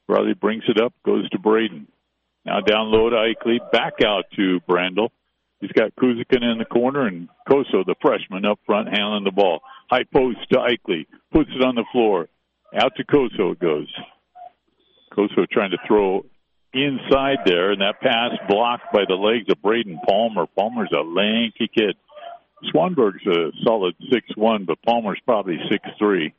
Riley brings it up, goes to Braden. Now down low to Eichley, back out to Brandel. He's got Kuzikin in the corner and Koso, the freshman, up front handling the ball. High post to Eichley, puts it on the floor. Out to Koso it goes. Koso trying to throw inside there, and that pass blocked by the legs of Braden Palmer. Palmer's a lanky kid. Swanberg's a solid 6'1", but Palmer's probably 6'3".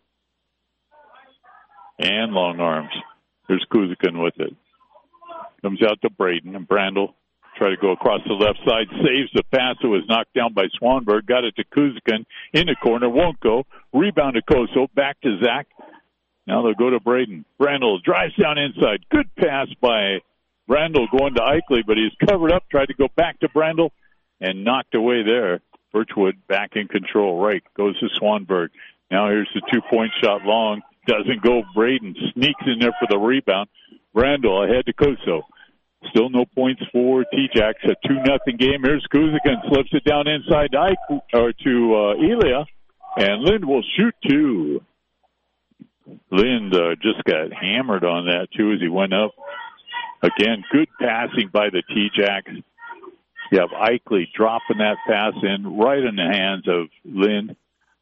And long arms. There's Kuzikin with it. Comes out to Braden, and Brandel try to go across the left side. Saves the pass that was knocked down by Swanberg. Got it to Kuzikin in the corner. Won't go. Rebound to Koso. Back to Zach. Now they'll go to Braden. Brandel drives down inside. Good pass by Brandel going to Eichley, but he's covered up. Tried to go back to Brandel and knocked away there. Birchwood back in control. Right. Goes to Swanberg. Now here's the 2-point shot long. Doesn't go. Braden sneaks in there for the rebound. Brandel ahead to Koso. Still no points for T-Jacks. A 2-0 game. Here's Kuzikin. Slips it down inside to Elia. And Lind will shoot two. Lind just got hammered on that, too, as he went up. Again, good passing by the T-Jacks. You have Eichley dropping that pass in right in the hands of Lind.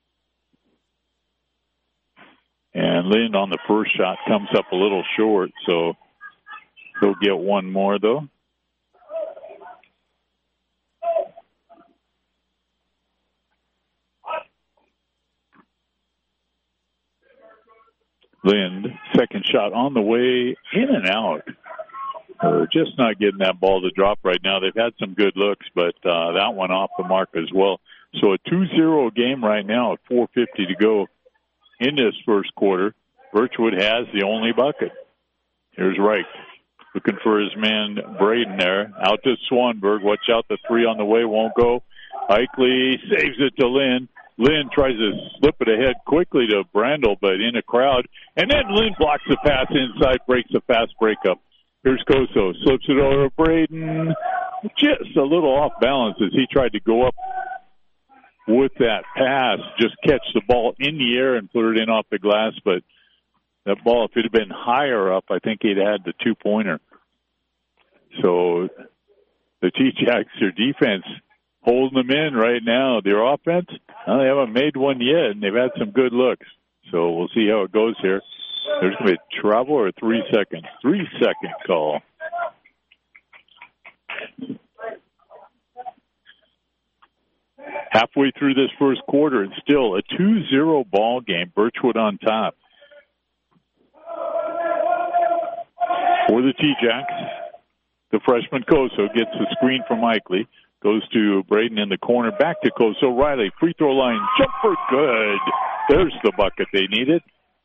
And Lind on the first shot comes up a little short, so he'll get one more, though. Lind, second shot on the way, in and out. Just not getting that ball to drop right now. They've had some good looks, but that one off the mark as well. So a 2-0 game right now at 4:50 to go in this first quarter. Birchwood has the only bucket. Here's Reich looking for his man Braden there. Out to Swanberg. Watch out, the three on the way won't go. Eichley saves it to Lind. Lind tries to slip it ahead quickly to Brandel, but in a crowd. And then Lind blocks the pass inside, breaks a fast breakup. Here's Koso. Slips it over to Braden. Just a little off balance as he tried to go up with that pass. Just catch the ball in the air and put it in off the glass. But that ball, if it had been higher up, I think he'd had the 2-pointer. So the T-Jacks, their defense, holding them in right now. Their offense, they haven't made one yet, and they've had some good looks. So we'll see how it goes here. There's going to be a travel or 3 seconds. 3-second call. Halfway through this first quarter, it's still a 2-0 ball game. Birchwood on top. For the T-Jacks, the freshman Koso gets the screen from Eichley. Goes to Braden in the corner. Back to Koso. Riley, free throw line. Jumper good. There's the bucket they needed.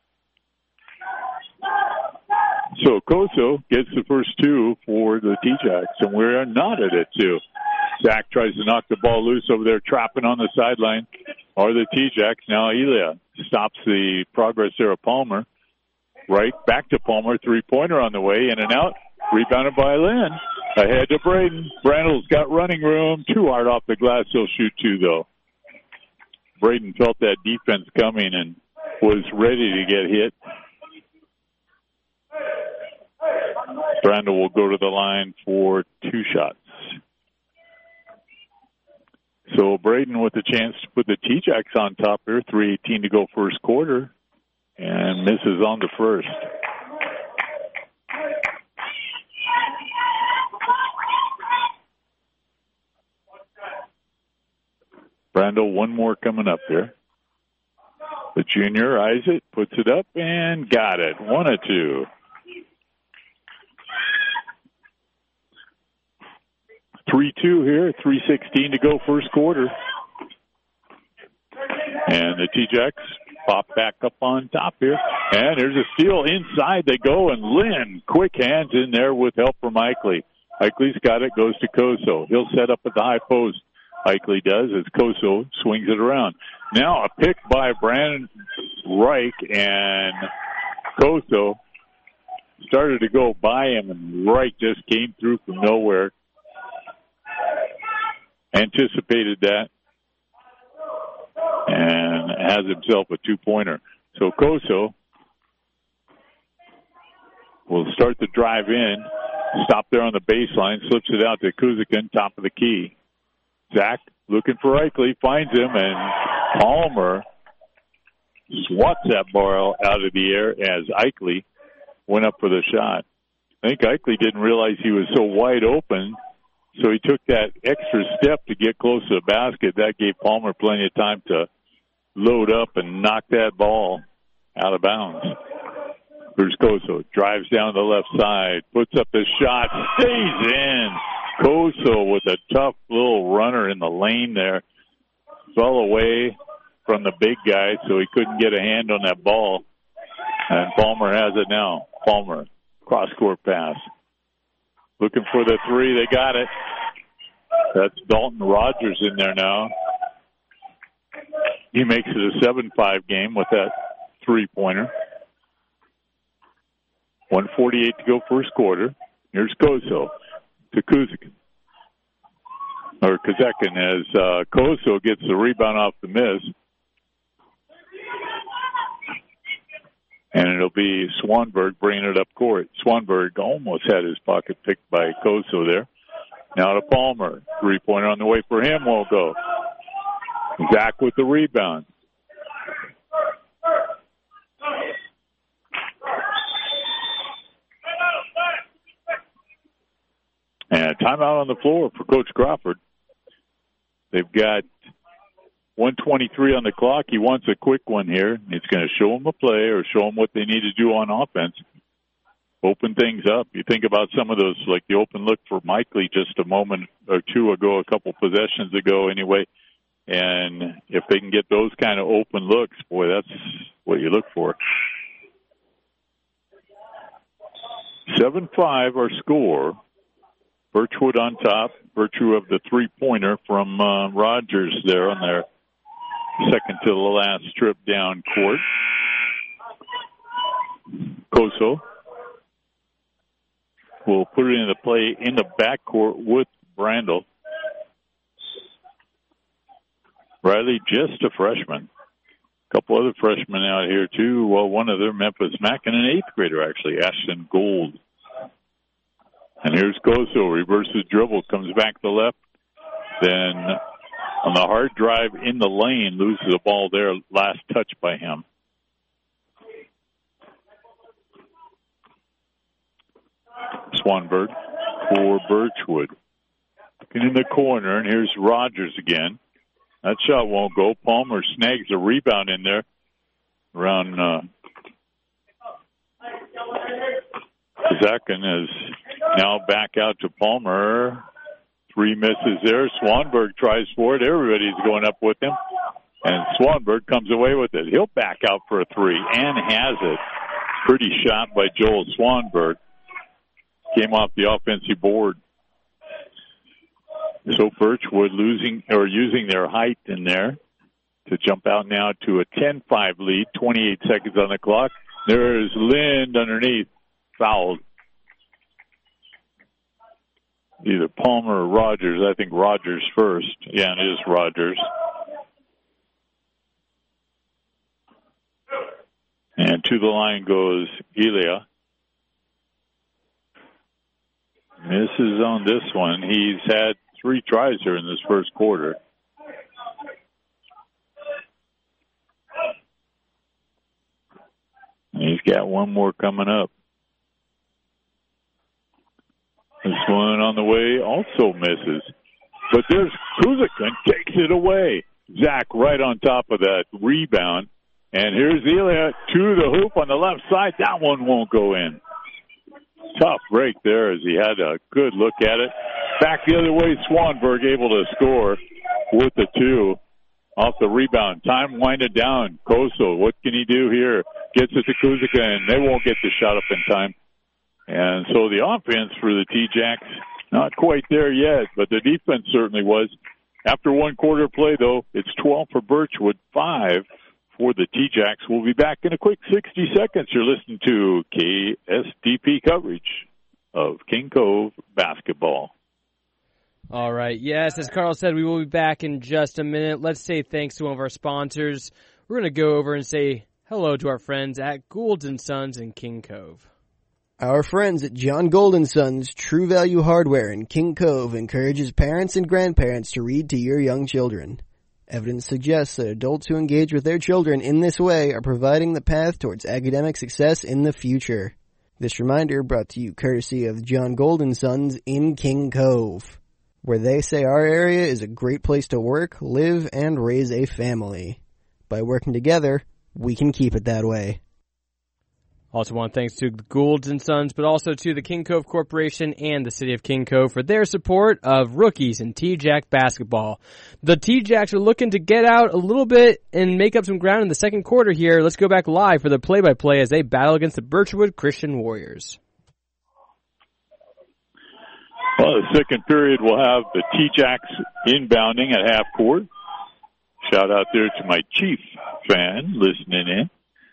So Koso gets the first two for the T-Jacks, and we're knotted at 2. Zach tries to knock the ball loose over there, trapping on the sideline. Are the T-Jacks. Now Elia stops the progress there of Palmer. Right, back to Palmer. 3-pointer on the way, in and out. Rebounded by Lynn. Ahead to Braden. Brandel's got running room. Too hard off the glass. He'll shoot two, though. Braden felt that defense coming and was ready to get hit. Brandel will go to the line for 2 shots. So Braden with a chance to put the T-Jacks on top here. 3:18 to go first quarter. And misses on the first. Brandel, one more coming up there. The junior eyes it, puts it up, and got it. 1 of 2. 3-2 here, 3:16 to go first quarter. And the T-Jacks pop back up on top here. And there's a steal inside. They go, and Lynn, quick hands in there with help from Eichley. Eichley's got it, goes to Koso. He'll set up at the high post. Eichley does as Koso swings it around. Now a pick by Brandon Reich, and Koso started to go by him, and Reich just came through from nowhere. Anticipated that and has himself a 2-pointer. So Koso will start the drive in. Stop there on the baseline, slips it out to Kuzikin, top of the key. Zach looking for Eichle, finds him, and Palmer swats that ball out of the air as Eichle went up for the shot. I think Eichle didn't realize he was so wide open, so he took that extra step to get close to the basket. That gave Palmer plenty of time to load up and knock that ball out of bounds. Here's Koso, drives down the left side, puts up the shot, stays in. Koso with a tough little runner in the lane there. Fell away from the big guy, so he couldn't get a hand on that ball. And Palmer has it now. Palmer, cross-court pass. Looking for the three. They got it. That's Dalton Rogers in there now. He makes it a 7-5 game with that three-pointer. 1:48 to go first quarter. Here's Koso to Kuzikin. Or Kazekin as Koso gets the rebound off the miss. And it'll be Swanberg bringing it up court. Swanberg almost had his pocket picked by Koso there. Now to Palmer. Three-pointer on the way for him won't go. Zach with the rebound. And a timeout on the floor for Coach Crawford. They've got 1:23 on the clock. He wants a quick one here. It's going to show them a play or show them what they need to do on offense. Open things up. You think about some of those, like the open look for Mikely just a moment or two ago, a couple possessions ago anyway. And if they can get those kind of open looks, boy, that's what you look for. 7-5 our score. Birchwood on top. Virtue of the three-pointer from Rogers there on their second to the last trip down court. Koso will put it into play in the backcourt with Brandel. Riley, just a freshman. A couple other freshmen out here, too. Well, one of them, Memphis Mack, and an eighth grader, actually, Ashton Gold. And here's Koso, reverses dribble, comes back to the left. Then on the hard drive in the lane, loses the ball there, last touch by him. Swanberg for Birchwood. Looking in the corner, and here's Rogers again. That shot won't go. Palmer snags a rebound in there around Kazakin is now back out to Palmer. Three misses there. Swanberg tries for it. Everybody's going up with him. And Swanberg comes away with it. He'll back out for a three and has it. Pretty shot by Joel Swanberg. Came off the offensive board. So Birchwood using their height in there to jump out now to a 10-5 lead. 28 seconds on the clock. There's Lind underneath. Fouled. Either Palmer or Rogers. I think Rogers first. Yeah, it is Rogers. And to the line goes Elia. Misses on this one. He's had 3 tries here in this first quarter. And he's got one more coming up. This one on the way also misses. But there's Kuzikin, takes it away. Zach right on top of that rebound. And here's Elia to the hoop on the left side. That one won't go in. Tough break there as he had a good look at it. Back the other way, Swanberg able to score with the 2 off the rebound. Time winded down. Koso, what can he do here? Gets it to Kuzikin. They won't get the shot up in time. And so the offense for the T-Jacks, not quite there yet, but the defense certainly was. After one quarter play, though, it's 12 for Birchwood, 5 for the T-Jacks. We'll be back in a quick 60 seconds. You're listening to KSDP coverage of King Cove basketball. All right. Yes, as Carl said, we will be back in just a minute. Let's say thanks to one of our sponsors. We're going to go over and say hello to our friends at Goulds & Sons in King Cove. Our friends at John Golden Sons True Value Hardware in King Cove encourages parents and grandparents to read to your young children. Evidence suggests that adults who engage with their children in this way are providing the path towards academic success in the future. This reminder brought to you courtesy of John Golden Sons in King Cove, where they say our area is a great place to work, live, and raise a family. By working together, we can keep it that way. Also want thanks to Goulds & Sons, but also to the King Cove Corporation and the City of King Cove for their support of rookies in T-Jack basketball. The T-Jacks are looking to get out a little bit and make up some ground in the second quarter here. Let's go back live for the play-by-play as they battle against the Birchwood Christian Warriors. Well, the second period will have the T-Jacks inbounding at half court. Shout out there to my Chief fan listening in.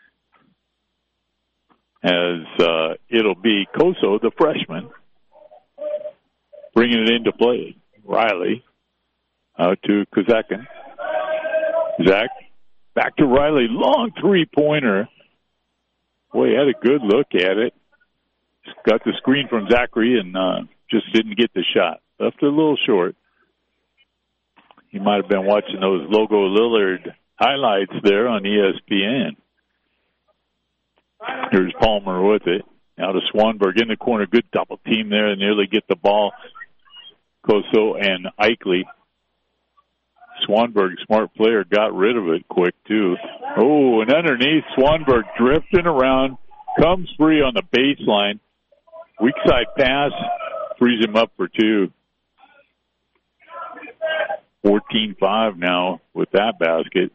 As it'll be Koso, the freshman, bringing it into play. Riley out to Kazakin. Zach back to Riley. Long three-pointer. Boy, he had a good look at it. Got the screen from Zachary and just didn't get the shot. Left it a little short. He might have been watching those Logo Lillard highlights there on ESPN. Here's Palmer with it. Now to Swanberg in the corner. Good double team there and nearly get the ball. Koso and Eichley. Swanberg, smart player, got rid of it quick too. Oh, and underneath, Swanberg drifting around. Comes free on the baseline. Weak side pass. Frees him up for two. 14-5 now with that basket.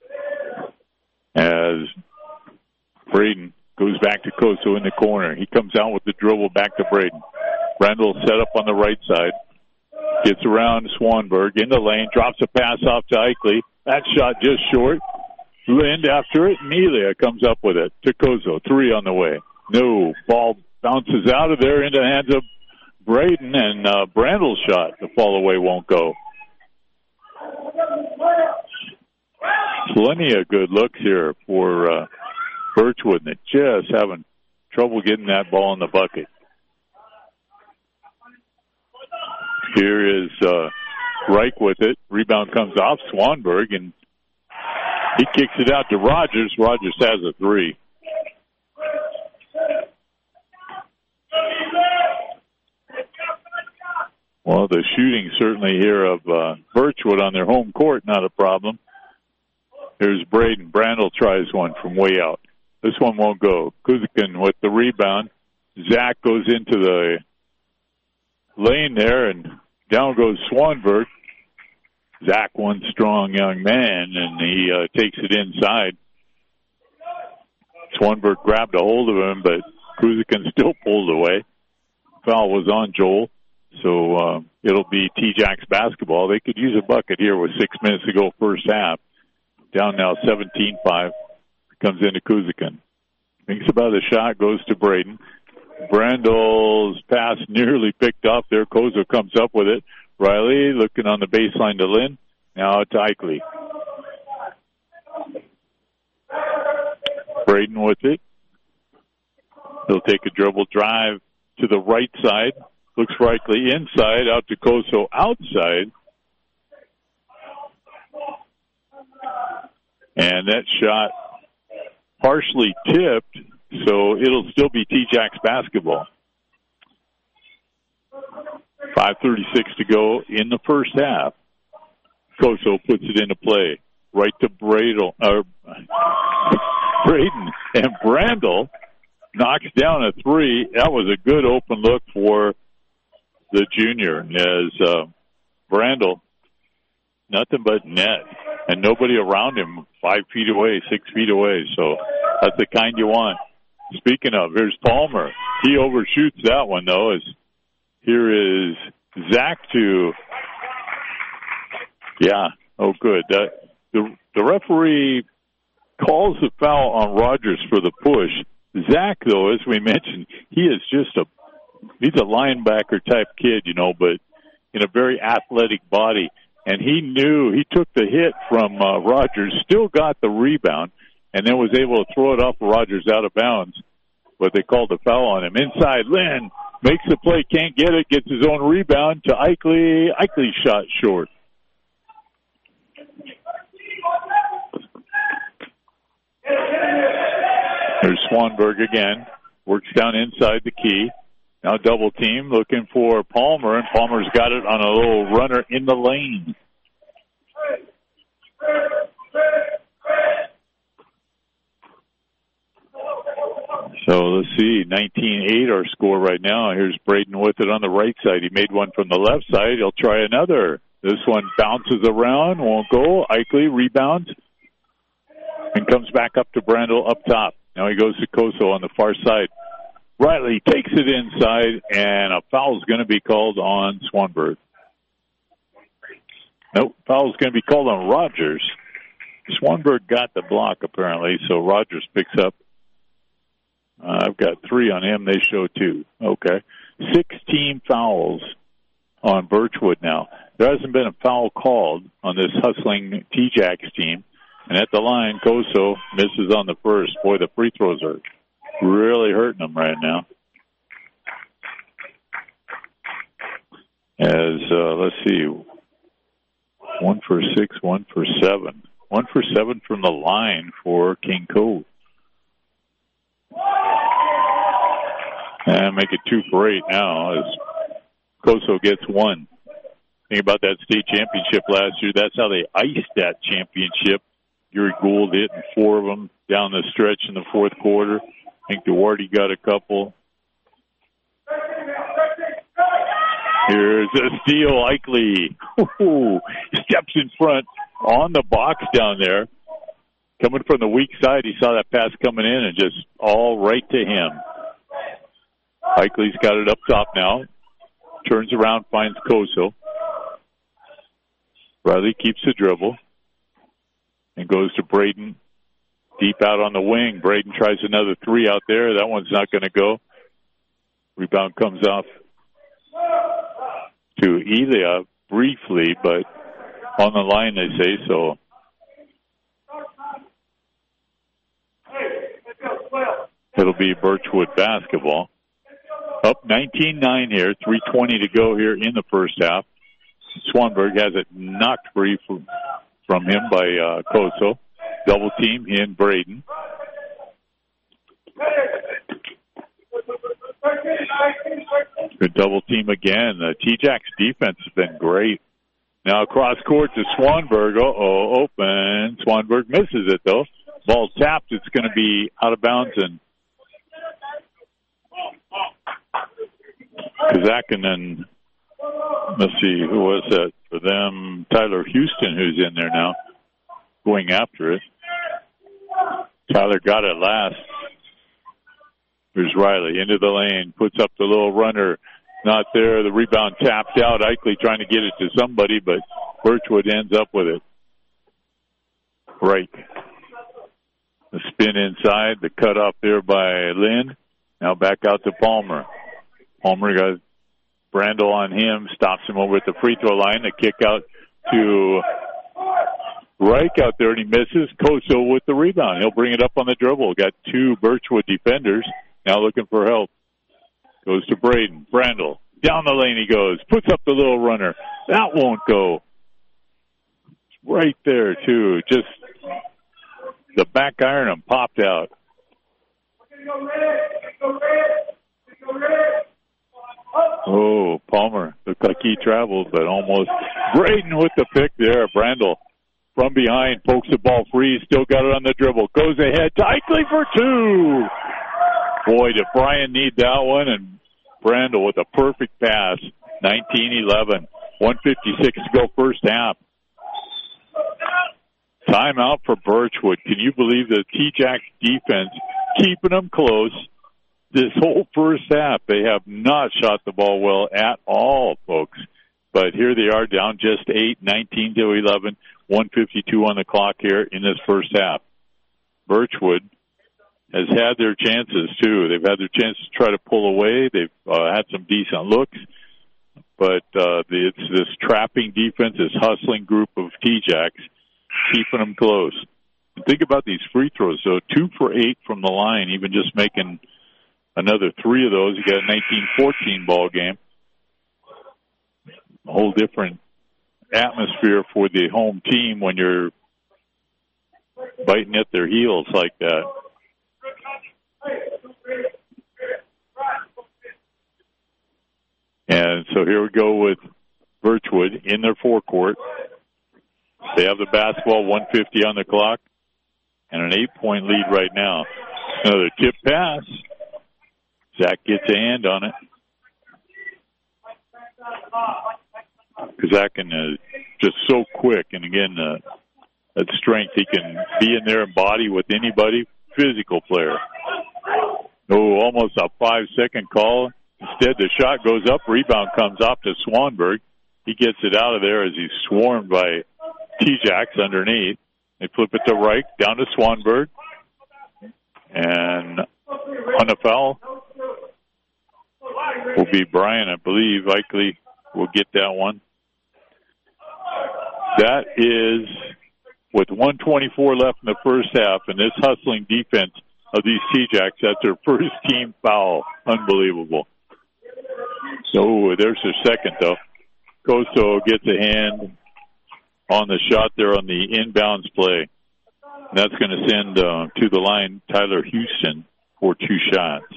As Braden goes back to Koso in the corner. He comes out with the dribble back to Braden. Brandel set up on the right side. Gets around Swanberg in the lane. Drops a pass off to Eichley. That shot just short. Lind after it. Melia comes up with it to Koso. Three on the way. No. Ball bounces out of there into the hands of Braden. And Brandel's shot. The fall away won't go. Plenty of good looks here for Birchwood, and just having trouble getting that ball in the bucket. Here is Reich with it. Rebound comes off Swanberg, and he kicks it out to Rogers. Rogers has a three. Well, the shooting certainly here of Birchwood on their home court, not a problem. Here's Braden. Brandel tries one from way out. This one won't go. Kuzikin with the rebound. Zach goes into the lane there, and down goes Swanberg. Zach, one strong young man, and he takes it inside. Swanberg grabbed a hold of him, but Kuzikin still pulled away. Foul was on Joel, so it'll be T-Jacks basketball. They could use a bucket here with 6 minutes to go first half. Down now 17-5. Comes into Kuzikin. Thinks about a shot, goes to Braden. Brandel's pass nearly picked off there. Kozo comes up with it. Riley looking on the baseline to Lynn. Now to Eichley. Braden with it. He'll take a dribble drive to the right side. Looks for Eichley inside, out to Kozo outside. And that shot partially tipped, so it'll still be T-Jacks basketball. 5:36 to go in the first half. Koso puts it into play. Right to Braden, and Brandel knocks down a three. That was a good open look for the junior as Brandel, nothing but net. And nobody around him 5 feet away, 6 feet away. So that's the kind you want. Speaking of, here's Palmer. He overshoots that one, though. As here is Zach to, good. The referee calls the foul on Rogers for the push. Zach, though, as we mentioned, he is just he's a linebacker type kid, but in a very athletic body. And he knew, he took the hit from Rogers, still got the rebound, and then was able to throw it off Rogers out of bounds. but they called a foul on him. Inside, Lynn makes the play, can't get it, gets his own rebound to Eichley. Eichley shot short. There's Swanberg again. Works down inside the key. Now double team looking for Palmer, and Palmer's got it on a little runner in the lane. So let's see, 19-8 our score right now. Here's Braden with it on the right side. He made one from the left side. He'll try another. This one bounces around, won't go. Eichley rebounds and comes back up to Brandel up top. Now he goes to Koso on the far side. Riley takes it inside, and a foul's going to be called on Swanberg. Nope, foul's going to be called on Rogers. Swanberg got the block, apparently, so Rogers picks up. I've got 3 on him. They show 2. Okay. 16 fouls on Birchwood now. There hasn't been a foul called on this hustling T-Jacks team. And at the line, Koso misses on the first. Boy, the free throws are really hurting them right now. As, let's see, 1 for 6, 1 for 7. 1 for 7 from the line for King Cove. And make it 2 for 8 now as Koso gets 1. Think about that state championship last year. That's how they iced that championship. Gary Gould hitting 4 of them down the stretch in the fourth quarter. I think Duarte got a couple. Here's a steal, Eichley. Steps in front on the box down there. Coming from the weak side, he saw that pass coming in and just all right to him. Eichley's got it up top now. Turns around, finds Koso. Riley keeps the dribble and goes to Braden. Deep out on the wing. Braden tries another 3 out there. That one's not going to go. Rebound comes off to Elia briefly, but on the line they say so. It'll be Birchwood basketball. Up 19-9 here, 3:20 to go here in the first half. Swanberg has it knocked free from him by Koso. Double team in Braden. Good double team again. The T-Jacks defense has been great. Now cross court to Swanberg. Open. Swanberg misses it though. Ball tapped. It's going to be out of bounds, and Kazakinen, let's see, who was that for them? Tyler Houston, who's in there now, going after it. Tyler got it last. Here's Riley into the lane, puts up the little runner. Not there. The rebound tapped out. Eichley trying to get it to somebody, but Birchwood ends up with it. Right. The spin inside, the cut off there by Lynn. Now back out to Palmer. Palmer got Brandel on him, stops him over at the free throw line. The kick out to Reich out there, and he misses. Koso with the rebound. He'll bring it up on the dribble. Got 2 Birchwood defenders now looking for help. Goes to Braden. Brandel. Down the lane he goes. Puts up the little runner. That won't go. Right there, too. Just the back iron and popped out. Oh, Palmer looked like he traveled, but almost. Braden with the pick there. Brandel from behind pokes the ball free. Still got it on the dribble. Goes ahead to Eichley for 2. Boy, did Brian need that one, and Brandel with a perfect pass. 19-11. 1:56 to go first half. Timeout for Birchwood. Can you believe the T-Jacks defense keeping them close this whole first half? They have not shot the ball well at all, folks. But here they are down just 8, 19-11, 1:52 on the clock here in this first half. Birchwood has had their chances, too. They've had their chance to try to pull away. They've had some decent looks. But it's this trapping defense, this hustling group of T-Jacks, keeping them close. And think about these free throws. So 2 for 8 from the line, even just making another 3 of those, you got a 19-14 ball game. A whole different atmosphere for the home team when you're biting at their heels like that. And so here we go with Birchwood in their forecourt. They have the basketball, 1:50 on the clock, and an 8-point lead right now. Another tip pass. Zach gets a hand on it. Kazakin is just so quick, and again, that strength. He can be in there and body with anybody. Physical player. Oh, almost a 5-second call. Instead, the shot goes up. Rebound comes off to Swanberg. He gets it out of there as he's swarmed by T-Jacks underneath. They flip it to Reich, down to Swanberg. And on the foul will be Brian, I believe. Likely will get that one. That is with 1:24 left in the first half, and this hustling defense of these T-Jacks, that's their first team foul. Unbelievable. So there's their second, though. Coso gets a hand on the shot there on the inbounds play. And that's going to send to the line Tyler Houston for 2 shots.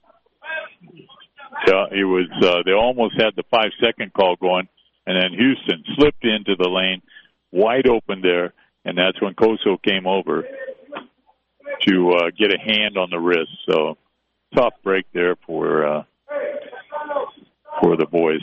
It was they almost had the 5-second call going, and then Houston slipped into the lane, wide open there, and that's when Coso came over to get a hand on the wrist. So tough break there for the boys.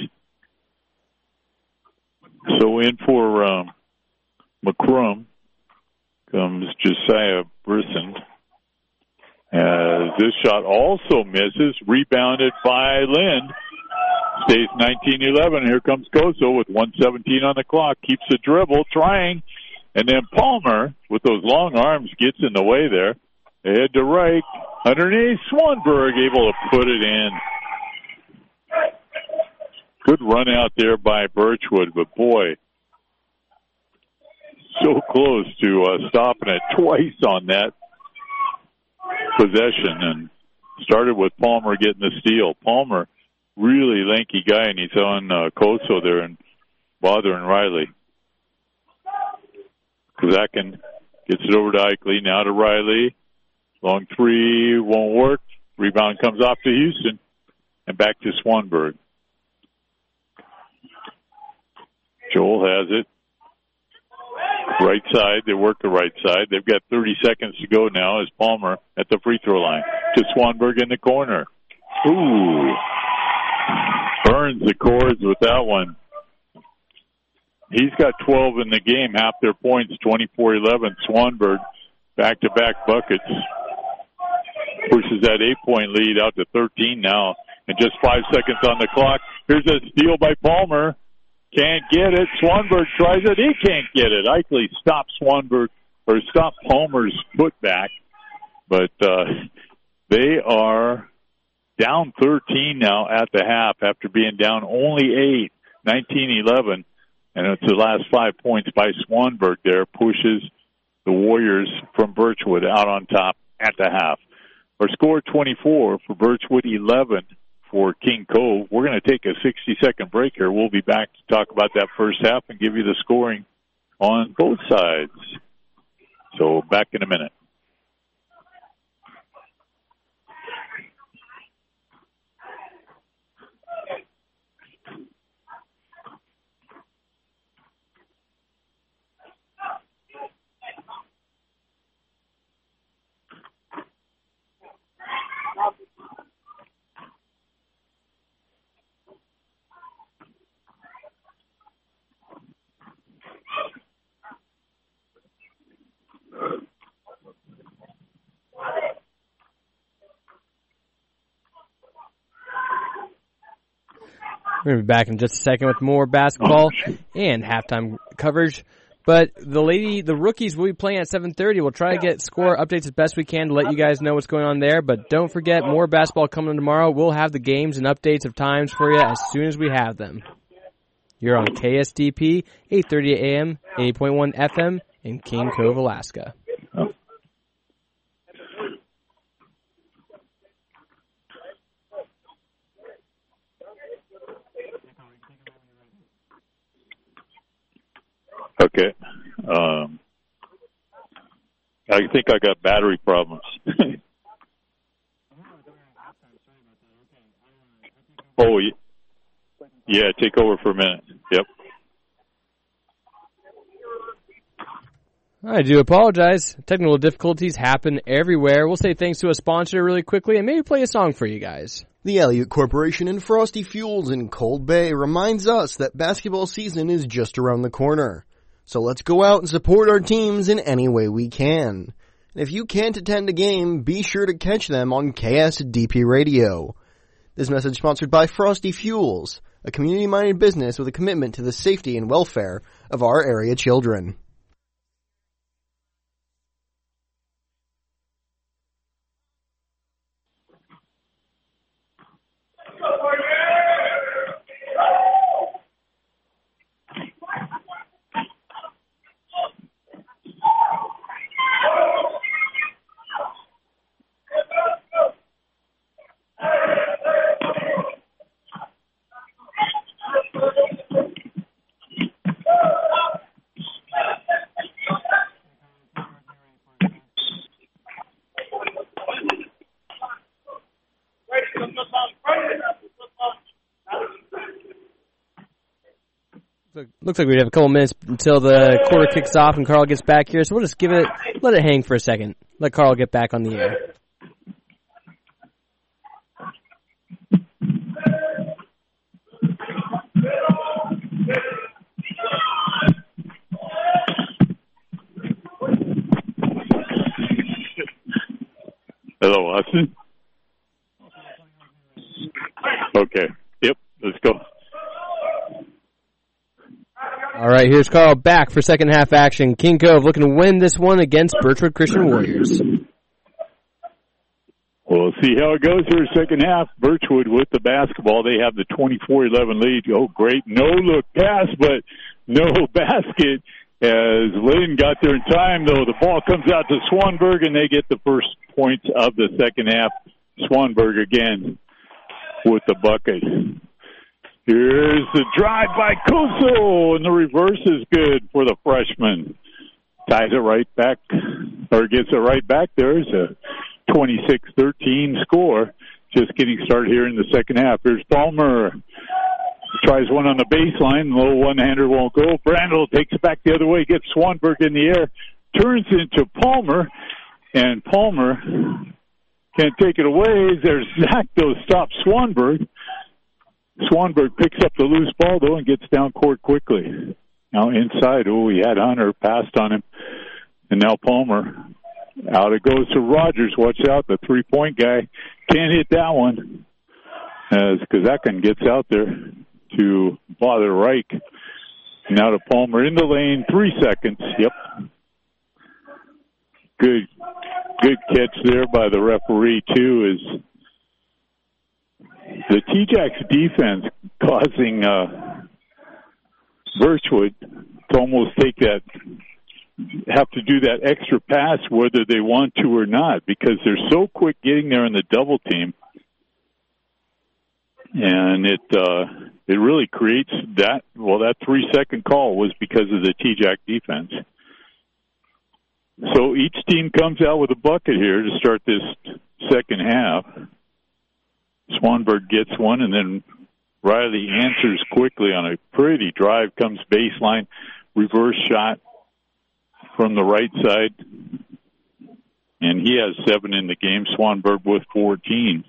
So in for McCrum comes Josiah Brisson. As this shot also misses, rebounded by Lind. Stays 19-11. Here comes Coso with 1:17 on the clock. Keeps the dribble, trying. And then Palmer, with those long arms, gets in the way there. They head to Reich. Underneath, Swanberg able to put it in. Good run out there by Birchwood, but boy, so close to stopping it twice on that possession, and started with Palmer getting the steal. Palmer, really lanky guy, and he's on Coso there and bothering Riley. Kazakin gets it over to Eichley, now to Riley. Long 3 won't work. Rebound comes off to Houston, and back to Swanberg. Joel has it. Right side, they work the right side. They've got 30 seconds to go now as Palmer at the free throw line. To Swanberg in the corner. Ooh. Burns the cords with that one. He's got 12 in the game, half their points, 24-11. Swanberg, back-to-back buckets. Pushes that 8-point lead out to 13 now. And just 5 seconds on the clock. Here's a steal by Palmer. Can't get it. Swanberg tries it. He can't get it. Eichley stops Palmer's putback. But they are down 13 now at the half after being down only 8, 19-11. And it's the last 5 points by Swanberg there. Pushes the Warriors from Birchwood out on top at the half. Our score 24 for Birchwood, 11 for King Cove. We're going to take a 60-second break here. We'll be back to talk about that first half and give you the scoring on both sides. So back in a minute. We're going to be back in just a second with more basketball and halftime coverage. But the rookies will be playing at 7:30. We'll try to get score updates as best we can to let you guys know what's going on there. But don't forget, more basketball coming tomorrow. We'll have the games and updates of times for you as soon as we have them. You're on KSDP, 8:30 a.m., 80.1 FM in King Cove, Alaska. Okay. I think I got battery problems. Oh, yeah, take over for a minute. Yep. I do apologize. Technical difficulties happen everywhere. We'll say thanks to a sponsor really quickly and maybe play a song for you guys. The Elliott Corporation and Frosty Fuels in Cold Bay reminds us that basketball season is just around the corner. So let's go out and support our teams in any way we can. And if you can't attend a game, be sure to catch them on KSDP Radio. This message sponsored by Frosty Fuels, a community-minded business with a commitment to the safety and welfare of our area children. Looks like we have a couple minutes until the quarter kicks off and Carl gets back here, so we'll just let it hang for a second. Let Carl get back on the air. Hello, Austin. Okay. Yep, let's go. All right, here's Carl back for second half action. King Cove looking to win this one against Birchwood Christian Warriors. We'll see how it goes here second half. Birchwood with the basketball. They have the 24-11 lead. Oh, great no-look pass, but no basket. As Lynn got there in time, though, the ball comes out to Swanberg, and they get the first points of the second half. Swanberg again with the bucket. Here's the drive by Kuso, and the reverse is good for the freshman. Ties it right back, or gets it right back. There's a 26-13 score. Just getting started here in the second half. Here's Palmer. Tries one on the baseline. Low one-hander won't go. Brandel takes it back the other way, gets Swanberg in the air, turns into Palmer, and Palmer can't take it away. There's Zach, though, stops Swanberg. Swanberg picks up the loose ball, though, and gets down court quickly. Now inside, he had Hunter, passed on him. And now Palmer. Out it goes to Rogers. Watch out, the three-point guy. Can't hit that one. As Kazakin gets out there to bother Reich. Now to Palmer in the lane, 3 seconds. Yep. Good catch there by the referee, too, is the T-Jacks defense causing Birchwood to almost have to do that extra pass whether they want to or not, because they're so quick getting there in the double team. And it really creates that 3-second call was because of the T-Jack defense. So each team comes out with a bucket here to start this second half. Swanberg gets one, and then Riley answers quickly on a pretty drive, comes baseline, reverse shot from the right side. And he has 7 in the game. Swanberg with 14.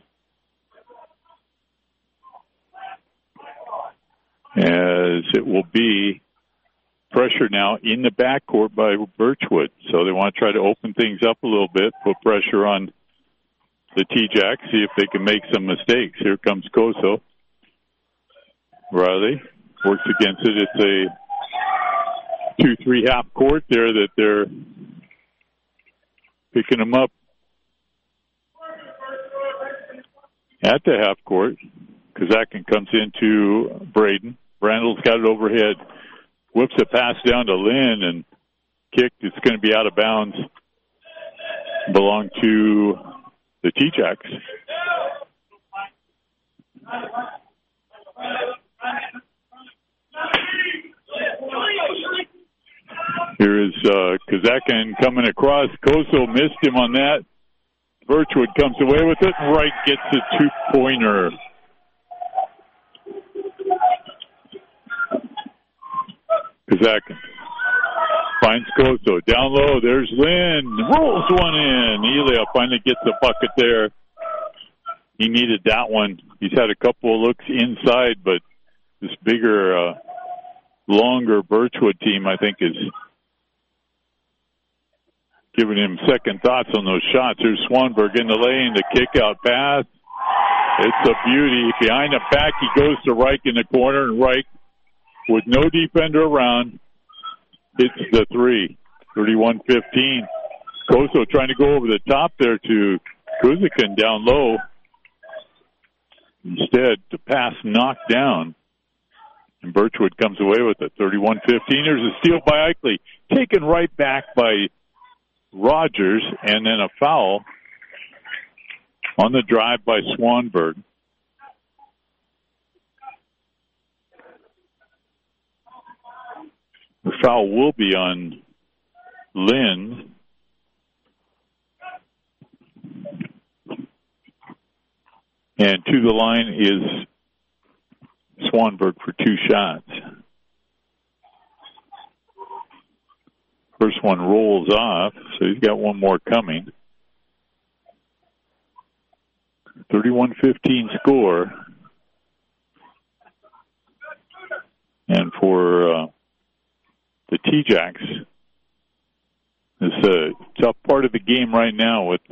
As it will be pressure now in the backcourt by Birchwood. So they want to try to open things up a little bit, put pressure on the T-Jacks, see if they can make some mistakes. Here comes Koso. Riley works against it. It's a 2-3 half court there that they're picking them up at the half court. Kazakin comes into Braden. Brandel's got it overhead. Whips a pass down to Lynn and kicked. It's going to be out of bounds. Belong to the T-Jacks. Here is Kazakin coming across. Koso missed him on that. Birchwood comes away with it. Wright gets a two-pointer. Kazakin finds Koso. Down low, there's Lynn. Rolls one in. Elia finally gets a bucket there. He needed that one. He's had a couple of looks inside, but this bigger, longer Birchwood team, I think, is giving him second thoughts on those shots. Here's Swanberg in the lane, the kick-out pass. It's a beauty. Behind the back, he goes to Reich in the corner, and Reich, with no defender around, hits the three. 31-15. Koso trying to go over the top there to Kuzikin down low. Instead, the pass knocked down, and Birchwood comes away with it. 31-15. There's a steal by Eichley, taken right back by Rogers, and then a foul on the drive by Swanberg. The foul will be on Lynn. And to the line is Swanberg for two shots. First one rolls off, so he's got one more coming. 31-15 score. And for the T-Jacks, it's a tough part of the game right now with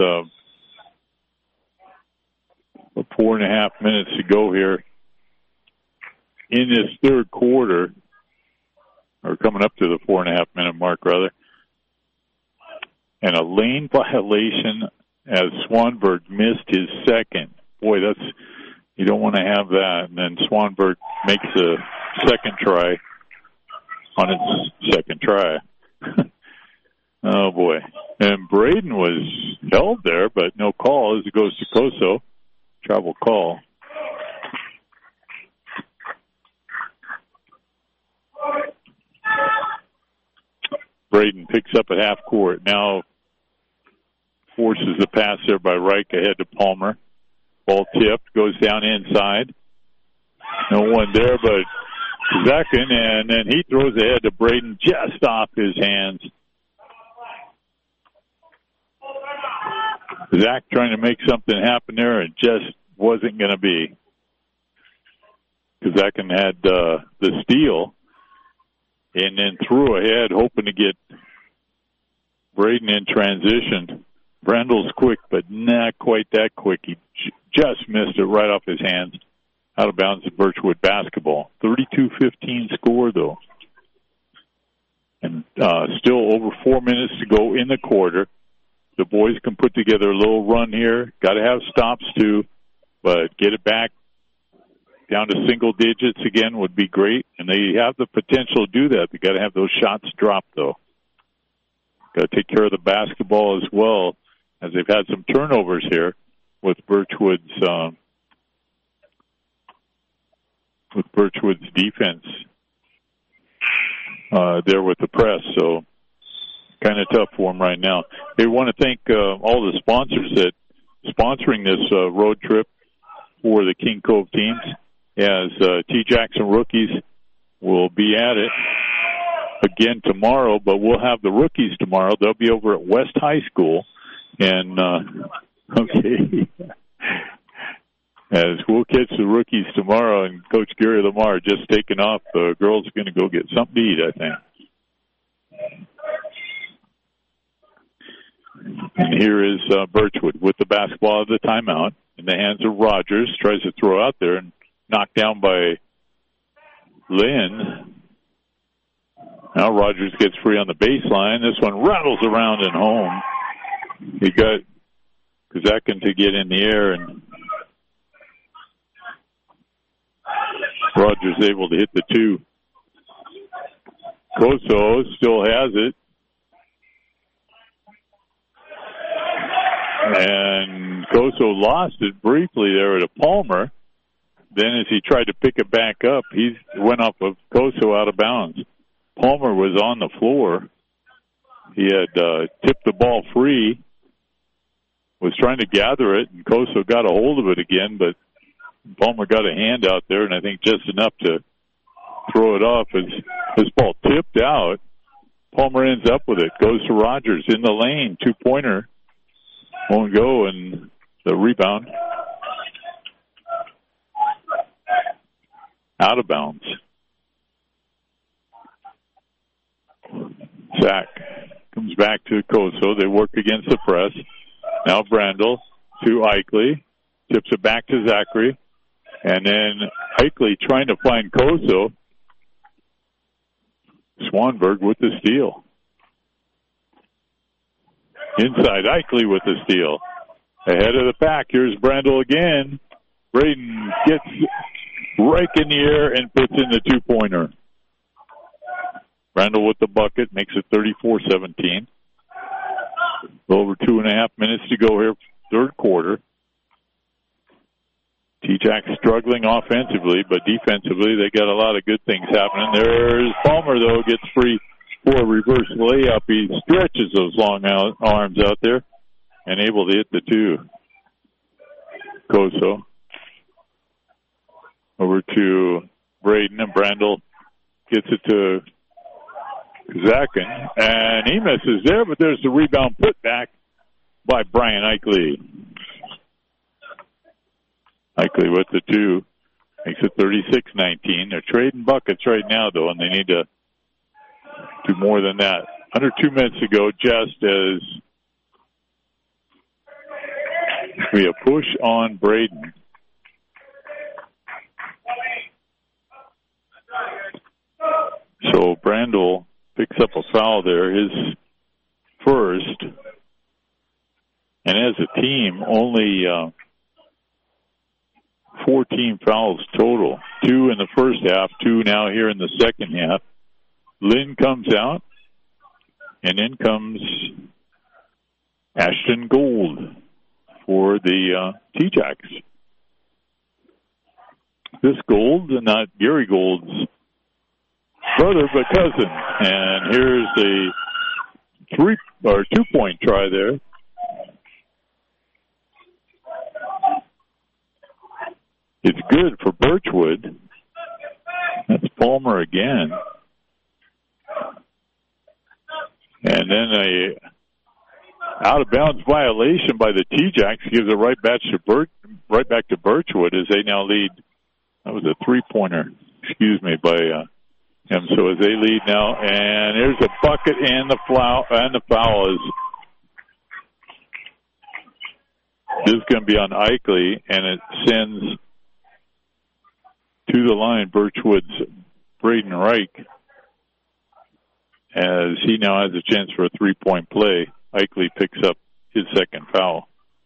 4.5 minutes to go here in this third quarter, or coming up to the 4.5 minute mark, rather. And a lane violation as Swanberg missed his second. Boy, you don't want to have that. And then Swanberg makes a second try on its second try. Oh, boy. And Braden was held there, but no call as it goes to Koso. Travel call. Braden picks up at half court. Now forces the pass there by Reich ahead to Palmer. Ball tipped, goes down inside. No one there but Kazakin, and then he throws ahead to Braden just off his hands. Zach trying to make something happen there, and just wasn't going to be. Kazakin had the steal and then threw ahead, hoping to get Braden in transition. Brandel's quick, but not quite that quick. He just missed it right off his hands. Out of bounds at Birchwood basketball. 32-15 score, though. And still over 4 minutes to go in the quarter. The boys can put together a little run here. Got to have stops, too. But get it back down to single digits again would be great. And they have the potential to do that. They got to have those shots drop, though. Got to take care of the basketball as well, as they've had some turnovers here with Birchwood's defense there with the press. So kind of tough for them right now. They want to thank all the sponsors that sponsoring this road trip for the King Cove teams, as T. Jackson rookies will be at it again tomorrow, but we'll have the rookies tomorrow. They'll be over at West High School. And, okay, as we'll catch the rookies tomorrow, and Coach Gary Lamar just taking off. The girls are going to go get something to eat, I think. And here is Birchwood with the basketball at the timeout in the hands of Rogers. Tries to throw out there and knocked down by Lynn. Now Rogers gets free on the baseline. This one rattles around and home. He got Kazakin to get in the air, and Rogers able to hit the two. Koso still has it. And Koso lost it briefly there to Palmer. Then as he tried to pick it back up, he went off of Koso out of bounds. Palmer was on the floor. He had tipped the ball free, was trying to gather it, and Koso got a hold of it again, but Palmer got a hand out there, and I think just enough to throw it off. As this ball tipped out, Palmer ends up with it, goes to Rogers in the lane, two-pointer, won't go, and the rebound out of bounds. Zach comes back to Koso. They work against the press. Now Brandel to Eichley. Tips it back to Zachary. And then Eichley trying to find Koso. Swanberg with the steal. Inside, Eichley with the steal. Ahead of the pack, here's Brandel again. Braden gets right in the air and puts in the two-pointer. Brandel with the bucket, makes it 34-17. Over 2.5 minutes to go here, third quarter. T-Jack struggling offensively, but defensively they got a lot of good things happening. There's Palmer, though, gets free for a reverse layup. He stretches those long arms out there and able to hit the two. Koso over to Braden, and Brandel gets it to Zakin, and he misses there, but there's the rebound put back by Brian Eichley. Eichley with the two, makes it 36-19. They're trading buckets right now, though, and they need to do more than that. Under 2 minutes to go, just as we have push on Braden. So Brandel picks up a foul there, his first. And as a team, only 14 fouls total. 2 in the first half, 2 now here in the second half. Lynn comes out, and in comes Ashton Gold for the T-Jacks. This Gold, not Gary Gold's brother, but cousin. And here's a 2-point try there. It's good for Birchwood. That's Palmer again. And then a out-of-bounds violation by the T-Jacks gives it right back to Birchwood as they now lead. That was a three-pointer, by him. So as they lead now, and there's a bucket and the foul is going to be on Eichley, and it sends to the line Birchwood's Braden Reich, as he now has a chance for a three-point play. Eichley picks up his second foul.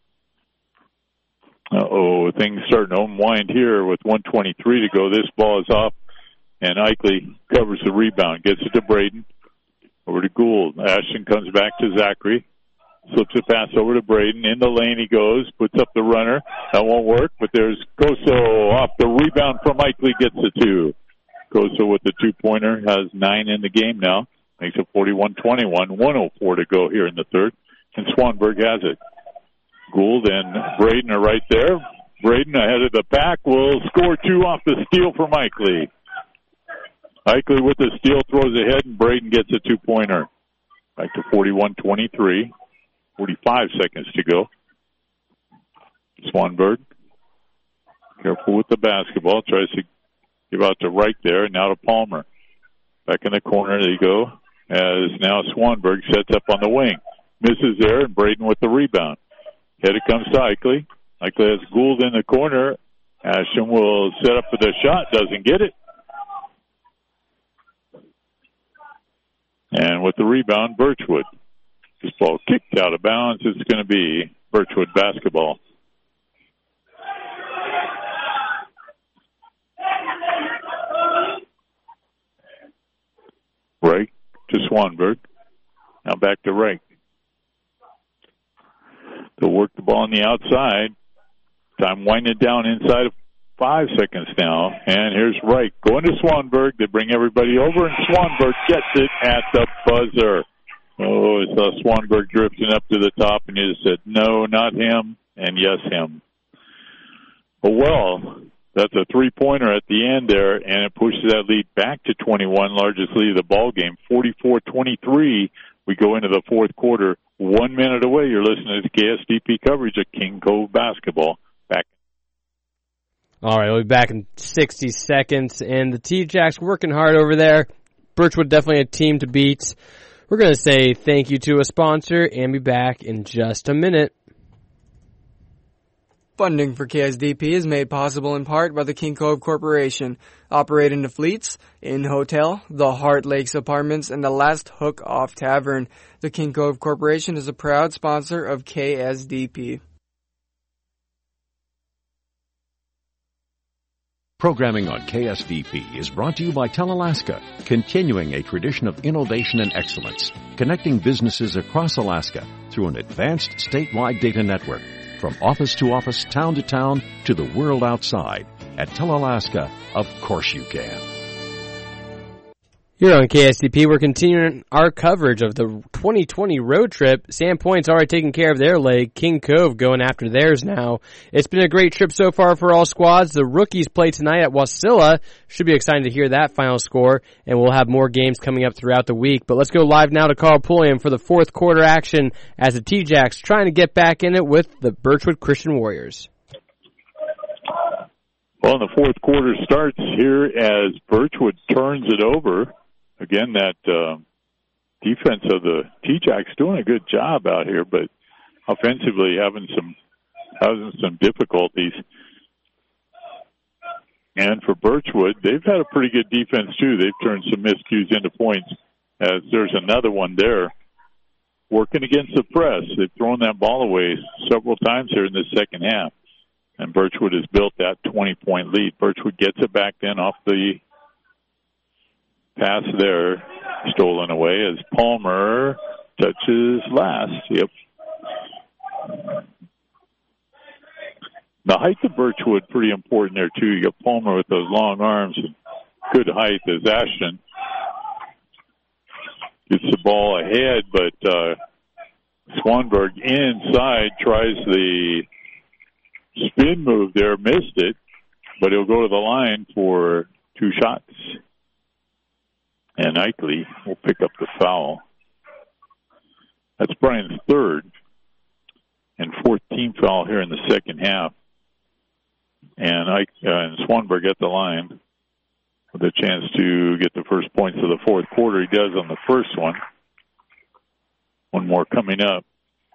Things starting to unwind here with 1:23 to go. This ball is off, and Eichley covers the rebound, gets it to Braden, over to Gould. Ashton comes back to Zachary, slips a pass over to Braden. In the lane he goes, puts up the runner. That won't work, but there's Koso off the rebound from Eichley, gets the two. Koso with the two-pointer, has 9 in the game now. Makes it 41-21, 1:04 to go here in the third. And Swanberg has it. Gould and Braden are right there. Braden ahead of the pack will score 2 off the steal from Eichley. Eichley with the steal throws ahead, and Braden gets a two-pointer. Back to 41-23. 45 seconds to go. Swanberg, careful with the basketball, tries to give out to Reich there, and now to Palmer. Back in the corner they go, as now Swanberg sets up on the wing. Misses there, and Braden with the rebound. Head it comes to Eichley. Eichley has Gould in the corner. Ashton will set up for the shot, doesn't get it. And with the rebound, Birchwood. This ball kicked out of bounds. It's going to be Birchwood basketball. Reich to Swanberg. Now back to Reich. They'll work the ball on the outside. Time winding down inside of 5 seconds now. And here's Reich going to Swanberg. They bring everybody over, and Swanberg gets it at the buzzer. Oh, I saw Swanberg drifting up to the top, and you just said, no, not him, and yes, him. Well, that's a three-pointer at the end there, and it pushes that lead back to 21, largest lead of the ball game, 44-23. We go into the fourth quarter. 1 minute away. You're listening to KSDP coverage of King Cove basketball. Back. All right, we'll be back in 60 seconds, and the T-Jacks working hard over there. Birchwood definitely a team to beat. We're going to say thank you to a sponsor and be back in just a minute. Funding for KSDP is made possible in part by the King Cove Corporation, operating the Fleets, Inn Hotel, the Heart Lakes Apartments, and the Last Hook Off Tavern. The King Cove Corporation is a proud sponsor of KSDP. Programming on KSDP is brought to you by TelAlaska, continuing a tradition of innovation and excellence, connecting businesses across Alaska through an advanced statewide data network. From office to office, town to town, to the world outside. At TelAlaska, of course you can. Here on KSDP, we're continuing our coverage of the 2020 road trip. Sandpoint's already taken care of their leg. King Cove going after theirs now. It's been a great trip so far for all squads. The rookies play tonight at Wasilla. Should be excited to hear that final score, and we'll have more games coming up throughout the week. But let's go live now to Carl Pulliam for the fourth quarter action as the T-Jacks trying to get back in it with the Birchwood Christian Warriors. Well, the fourth quarter starts here as Birchwood turns it over. Again, that defense of the T-Jacks doing a good job out here, but offensively having some difficulties. And for Birchwood, they've had a pretty good defense too. They've turned some miscues into points, as there's another one there. Working against the press, they've thrown that ball away several times here in the second half. And Birchwood has built that 20-point lead. Birchwood gets it back then off the pass there, stolen away as Palmer touches last. Yep. The height of Birchwood, pretty important there, too. You got Palmer with those long arms and good height as Ashton gets the ball ahead, but Swanberg inside tries the spin move there, missed it, but he'll go to the line for two shots. And Eichley will pick up the foul. That's Brian's third and fourth team foul here in the second half. And Swanberg at the line with a chance to get the first points of the fourth quarter. He does on the first one. One more coming up.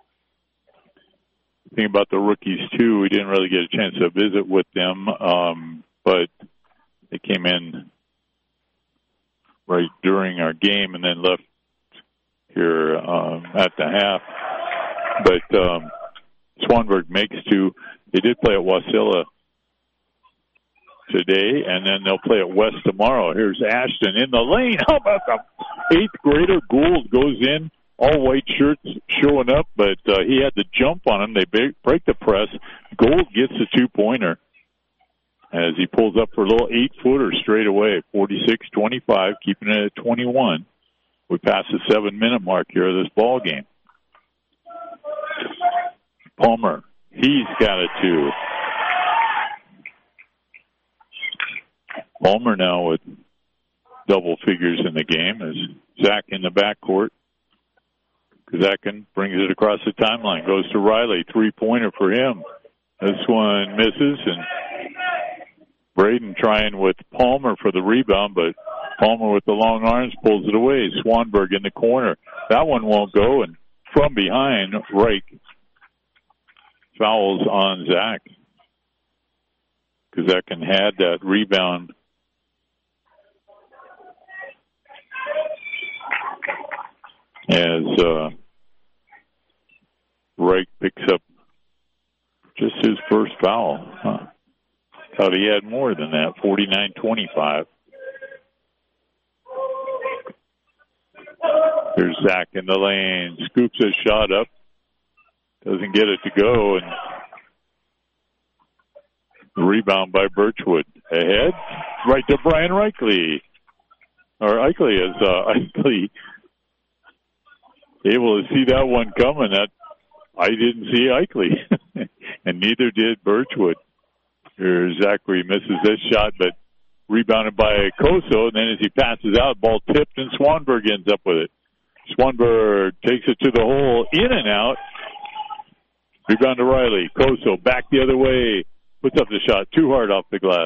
The thing about the rookies, too, we didn't really get a chance to visit with them, but they came in right during our game and then left here at the half. But Swanberg makes two. They did play at Wasilla today, and then they'll play at West tomorrow. Here's Ashton in the lane. How about the eighth grader? Gould goes in, all white shirts showing up, but he had the jump on him. They break the press. Gould gets the two-pointer as he pulls up for a little 8-footer straight away, 46-25, keeping it at 21. We pass the 7-minute mark here of this ball game. Palmer, he's got it too. Palmer now with double figures in the game as Zach in the backcourt. Kazakin brings it across the timeline, goes to Riley, three-pointer for him. This one misses, and Braden trying with Palmer for the rebound, but Palmer with the long arms pulls it away. Swanberg in the corner. That one won't go, and from behind, Reich fouls on Zach. Kazakin had that rebound. As Reich picks up just his first foul. Thought he had more than that, 49-25. There's Zach in the lane, scoops his shot up, doesn't get it to go, and the rebound by Birchwood. Ahead, right to Brian Eichley. Or Eichley as Eichley able to see that one coming. That I didn't see Eichley, and neither did Birchwood. Here, Zachary misses this shot, but rebounded by Koso, and then as he passes out, ball tipped, and Swanberg ends up with it. Swanberg takes it to the hole, in and out. Rebound to Riley. Koso back the other way. Puts up the shot too hard off the glass.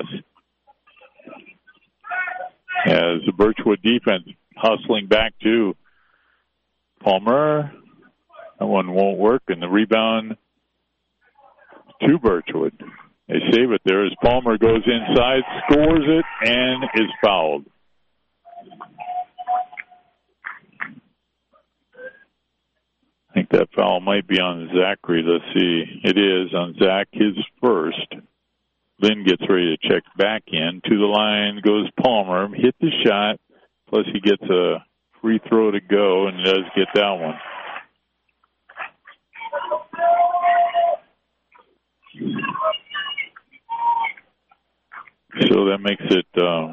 As the Birchwood defense hustling back to Palmer. That one won't work, and the rebound to Birchwood. They save it there as Palmer goes inside, scores it, and is fouled. I think that foul might be on Zachary. Let's see. It is on Zach, his first. Lynn gets ready to check back in. To the line goes Palmer. Hit the shot. Plus he gets a free throw to go and does get that one. So that makes it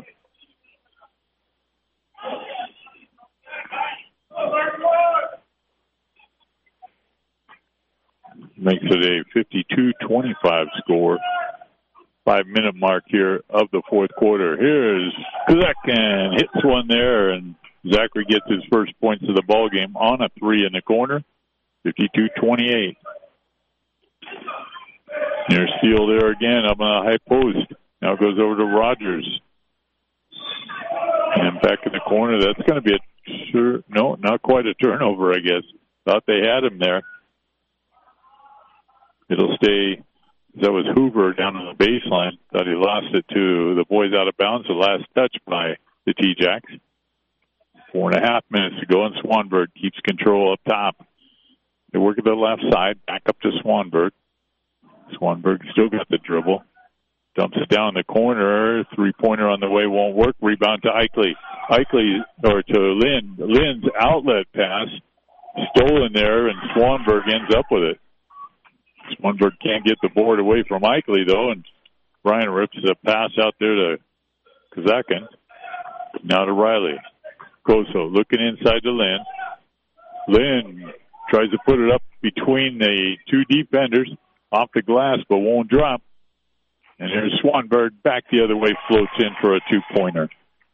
a 52-25 score. 5-minute mark here of the fourth quarter. Here's Kuzak and hits one there, and Zachary gets his first points of the ball game on a three in the corner. 52-28. Near steal there again up on a high post. Now goes over to Rogers. And back in the corner, that's going to be not quite a turnover, I guess. Thought they had him there. It'll stay. That was Hoover down on the baseline. Thought he lost it to the boys out of bounds. The last touch by the T-Jacks. 4.5 minutes to go, and Swanberg keeps control up top. They work at the left side, back up to Swanberg. Swanberg still got the dribble. Dumps it down the corner. Three-pointer on the way won't work. Rebound to Eichley. Or to Lynn. Lynn's outlet pass. Stolen there, and Swanberg ends up with it. Swanberg can't get the board away from Eichley, though, and Brian rips a pass out there to Kazakin. Now to Riley. Koso looking inside to Lynn. Lynn tries to put it up between the two defenders off the glass, but won't drop. And here's Swanberg back the other way, floats in for a two-pointer.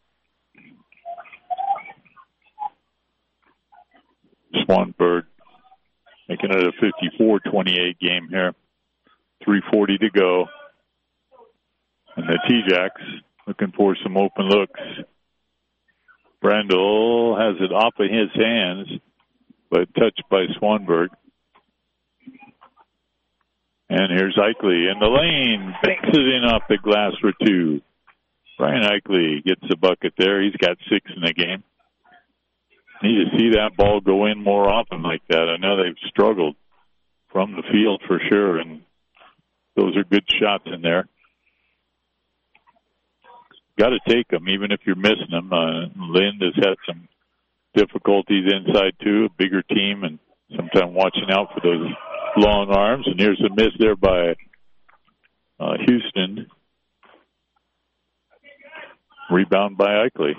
Swanberg making it a 54-28 game here. 3:40 to go. And the T-Jacks looking for some open looks. Brandel has it off of his hands, but touched by Swanberg. And here's Eichley in the lane. Banks it in off the glass for two. Brian Eichley gets the bucket there. He's got 6 in the game. Need to see that ball go in more often like that. I know they've struggled from the field for sure, and those are good shots in there. Got to take them, even if you're missing them. Lind has had some difficulties inside, too. A bigger team, and sometimes watching out for those long arms. And here's a miss there by Houston. Rebound by Eichley.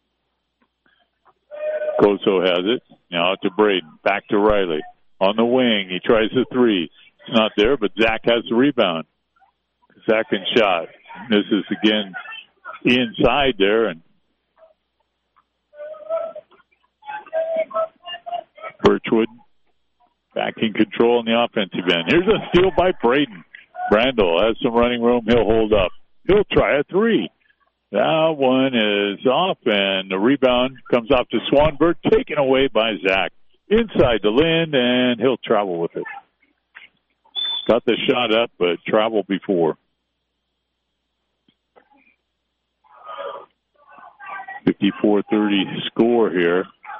Koso has it. Now out to Braden. Back to Riley. On the wing. He tries the three. It's not there, but Zach has the rebound. Second shot. Misses again inside there. And Birchwood back in control in the offensive end. Here's a steal by Braden. Brandel has some running room. He'll hold up. He'll try a three. That one is off, and the rebound comes off to Swanberg, taken away by Zach. Inside to Lind, and he'll travel with it. Got the shot up, but traveled before. 54-30 score here.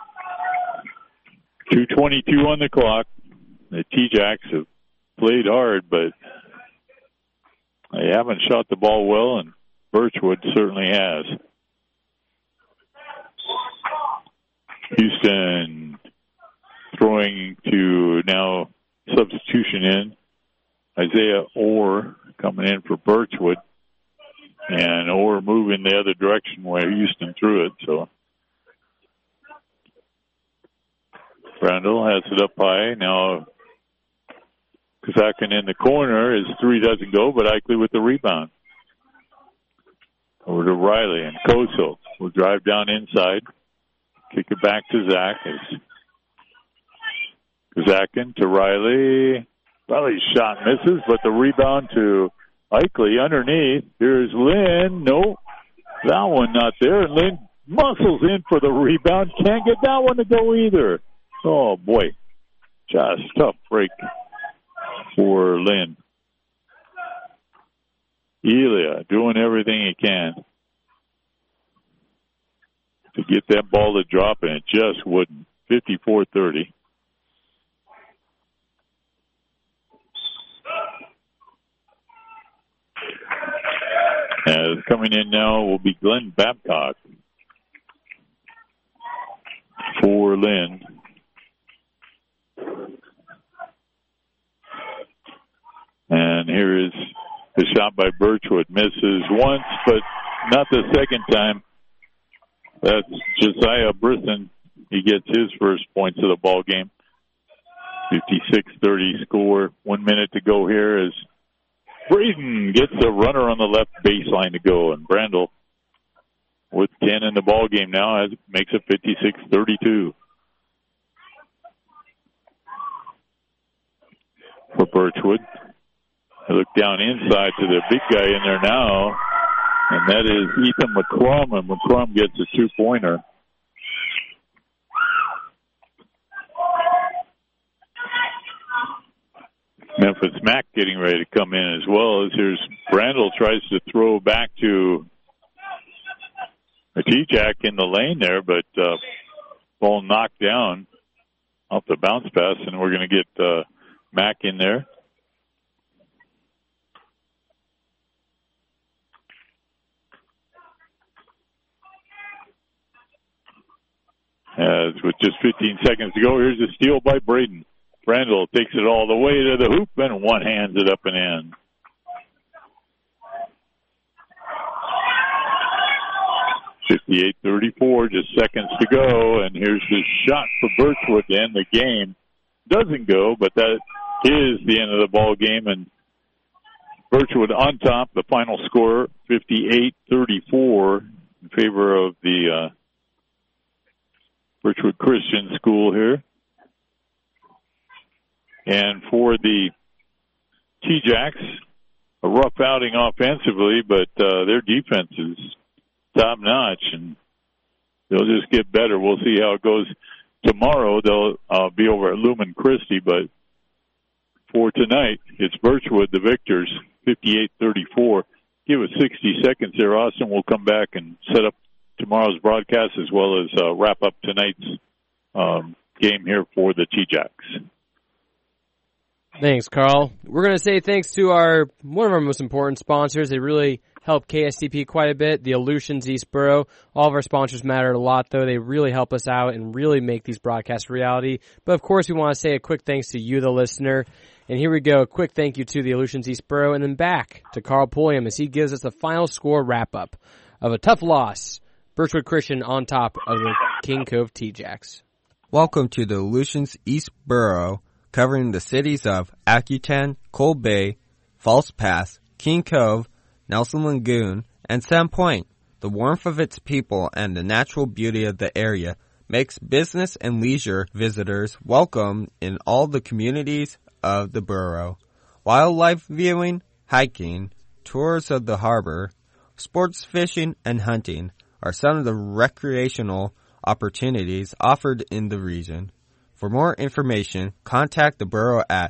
2:22 on the clock. The T-Jacks have played hard, but they haven't shot the ball well, and Birchwood certainly has. Houston throwing to now substitution in. Isaiah Orr coming in for Birchwood. And Orr moving the other direction where Houston threw it. So Brandel has it up high. Now Kazakin in the corner. His three doesn't go, but Eichley with the rebound. Over to Riley, and Koso will drive down inside. Kick it back to Zach. Kazakin to Riley. Riley's shot misses, but the rebound to Eichley underneath. Here's Lynn. No, that one not there. And Lynn muscles in for the rebound. Can't get that one to go either. Oh, boy. Just tough break for Lynn. Elia doing everything he can to get that ball to drop, and it just wouldn't. 54-30. As coming in now will be Glenn Babcock for Lynn. And here is the shot by Birchwood. Misses once, but not the second time. That's Josiah Brisson. He gets his first points of the ball game. 56-30 score. 1 minute to go here as Braden gets a runner on the left baseline to go, and Brandel with 10 in the ball game now makes it 56-32. For Birchwood. I look down inside to the big guy in there now, and that is Ethan McCrum, and McCrum gets a two-pointer. Memphis Mack getting ready to come in as well, as here's Brandel tries to throw back to a T-Jack in the lane there, but ball knocked down off the bounce pass, and we're going to get Mack in there. As with just 15 seconds to go, here's a steal by Braden. Brandel takes it all the way to the hoop and one hands it up and in. .58-34, just seconds to go, and here's the shot for Birchwood to end the game. Doesn't go, but that is the end of the ball game, and Birchwood on top. The final score, 58-34, in favor of the Birchwood Christian School here. And for the T-Jacks, a rough outing offensively, but their defense is top-notch, and they'll just get better. We'll see how it goes tomorrow. They'll be over at Lumen Christi, but for tonight, it's Birchwood, the victors, 58-34. Give it 60 seconds there. Austin will come back and set up tomorrow's broadcast as well as wrap up tonight's game here for the T-Jacks. Thanks, Carl. We're going to say thanks to one of our most important sponsors. They really help KSTP quite a bit, the Aleutians East Borough. All of our sponsors matter a lot, though. They really help us out and really make these broadcasts reality. But, of course, we want to say a quick thanks to you, the listener. And here we go. A quick thank you to the Aleutians East Borough, and then back to Carl Pulliam as he gives us a final score wrap-up of a tough loss. Birchwood Christian on top of the King Cove T-Jacks. Welcome to the Aleutians East Borough, covering the cities of Akutan, Cold Bay, False Pass, King Cove, Nelson Lagoon, and Sand Point. The warmth of its people and the natural beauty of the area makes business and leisure visitors welcome in all the communities of the borough. Wildlife viewing, hiking, tours of the harbor, sports fishing, and hunting are some of the recreational opportunities offered in the region. For more information, contact the borough at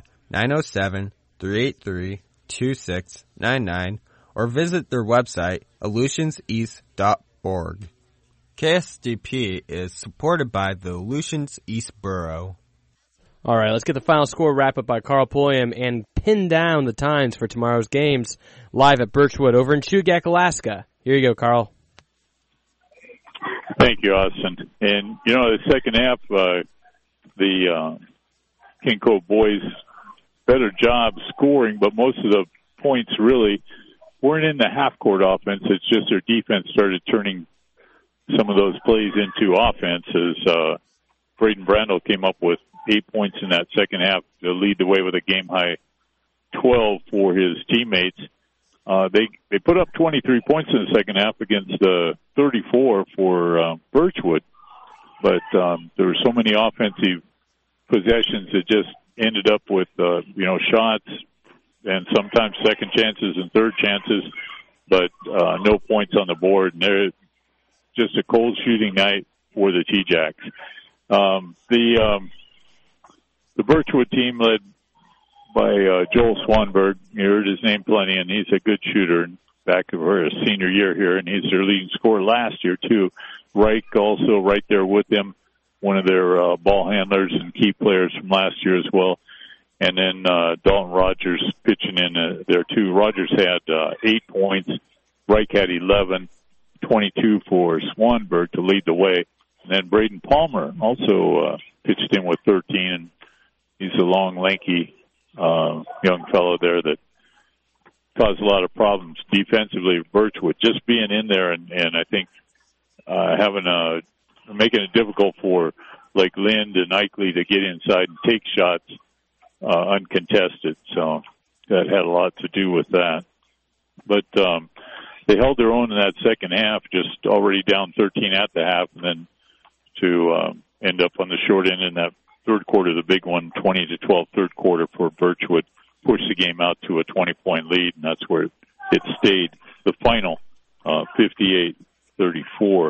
907-383-2699 or visit their website, aleutianseast.org. KSDP is supported by the Aleutians East Borough. All right, let's get the final score wrap up by Carl Pulliam and pin down the times for tomorrow's games live at Birchwood over in Chugach, Alaska. Here you go, Carl. Thank you, Austin. And, the second half, the King Cove boys better job scoring, but most of the points really weren't in the half-court offense. It's just their defense started turning some of those plays into offenses. Braden Brandel came up with 8 points in that second half to lead the way with a game-high 12 for his teammates. They put up 23 points in the second half against 34 for Birchwood, but there were so many offensive possessions that just ended up with shots and sometimes second chances and third chances, but no points on the board. And they're just a cold shooting night for the T-Jacks. The Birchwood team led by Joel Swanberg. You heard his name plenty, and he's a good shooter back for his senior year here, and he's their leading scorer last year, too. Reich also right there with him, one of their ball handlers and key players from last year as well. And then Dalton Rogers pitching in there, too. Rogers had 8 points. Reich had 11, 22 for Swanberg to lead the way. And then Braden Palmer also pitched in with 13, and he's a long, lanky young fellow there that caused a lot of problems defensively with Birchwood. Just being in there and I think making it difficult for like Lind and Eichley to get inside and take shots uncontested. So that had a lot to do with that. But they held their own in that second half, just already down 13 at the half, and then to end up on the short end in that third quarter, the big one, 20-12 third quarter for Birchwood, pushed the game out to a 20-point lead, and that's where it stayed. The final, 58-34. For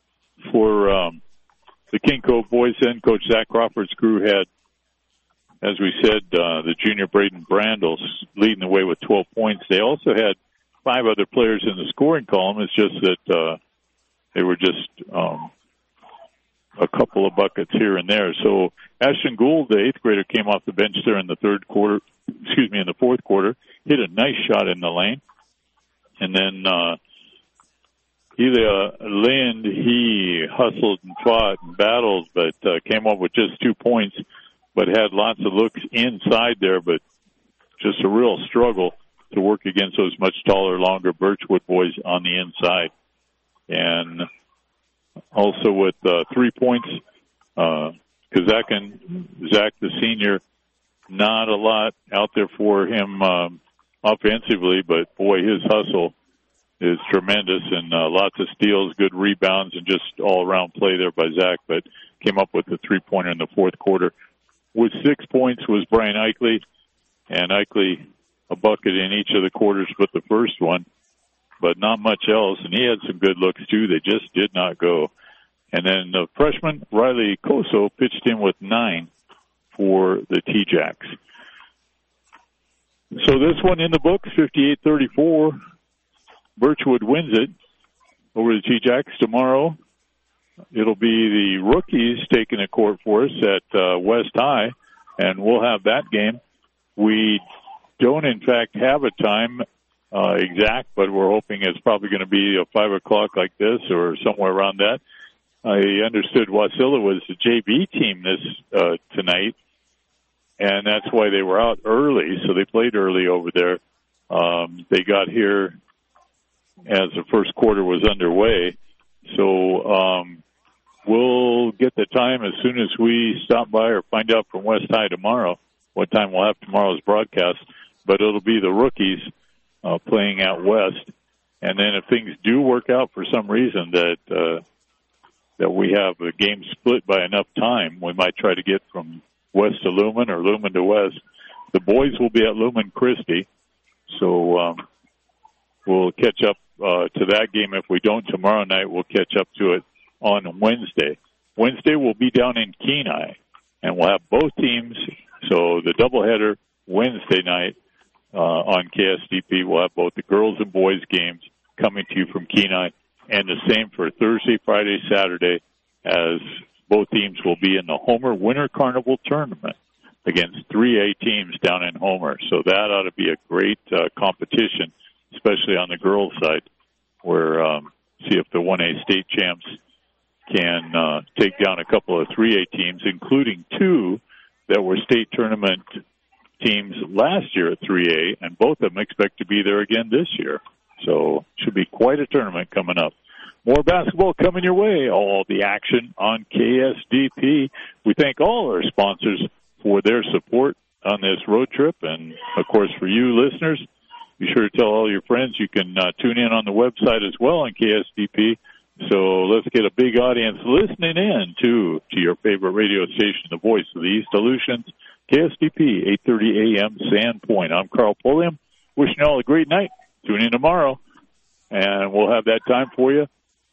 the King Cove boys then, Coach Zach Crawford's crew had, as we said, the junior Braden Brandel leading the way with 12 points. They also had 5 other players in the scoring column. It's just that they were just a couple of buckets here and there. So Ashton Gould, the 8th grader, came off the bench there in the in the fourth quarter, hit a nice shot in the lane. And then Elia Lind, he hustled and fought and battled, but came up with just 2 points, but had lots of looks inside there, but just a real struggle to work against those much taller, longer Birchwood boys on the inside. And also with 3 points, Kazakin, Zach, the senior, not a lot out there for him offensively, but boy, his hustle is tremendous, and lots of steals, good rebounds, and just all-around play there by Zach, but came up with a 3-pointer in the fourth quarter. With 6 points was Brian Eichley, and Eichley a bucket in each of the quarters but the first one, but not much else, and he had some good looks too. They just did not go. And then the freshman, Riley Koso, pitched in with 9 for the T-Jacks. So this one in the books, 58-34. Birchwood wins it over the T-Jacks tomorrow. It'll be the rookies taking a court for us at West High, and we'll have that game. We don't, in fact, have a time exact, but we're hoping it's probably going to be a 5 o'clock like this or somewhere around that. I understood Wasilla was the JV team this tonight, and that's why they were out early, so they played early over there. They got here as the first quarter was underway, so we'll get the time as soon as we stop by or find out from West High tomorrow what time we'll have tomorrow's broadcast, but it'll be the rookies playing out West. And then if things do work out for some reason that we have a game split by enough time, we might try to get from West to Lumen or Lumen to West. The boys will be at Lumen Christi, so we'll catch up to that game. If we don't tomorrow night, we'll catch up to it on Wednesday. Wednesday we'll be down in Kenai, and we'll have both teams. So the doubleheader Wednesday night on KSDP, we'll have both the girls and boys games coming to you from Kenai, and the same for Thursday, Friday, Saturday, as both teams will be in the Homer Winter Carnival Tournament against 3A teams down in Homer. So that ought to be a great competition, especially on the girls' side, where see if the 1A state champs can take down a couple of 3A teams, including 2 that were state tournament teams last year at 3A, and both of them expect to be there again this year. So it should be quite a tournament coming up. More basketball coming your way. All the action on KSDP. We thank all our sponsors for their support on this road trip. And, of course, for you listeners, be sure to tell all your friends. You can tune in on the website as well on KSDP. So let's get a big audience listening in to your favorite radio station, the voice of the East Aleutians, KSDP, 8:30 a.m. Sandpoint. I'm Carl Pulliam. Wishing you all a great night. Tune in tomorrow, and we'll have that time for you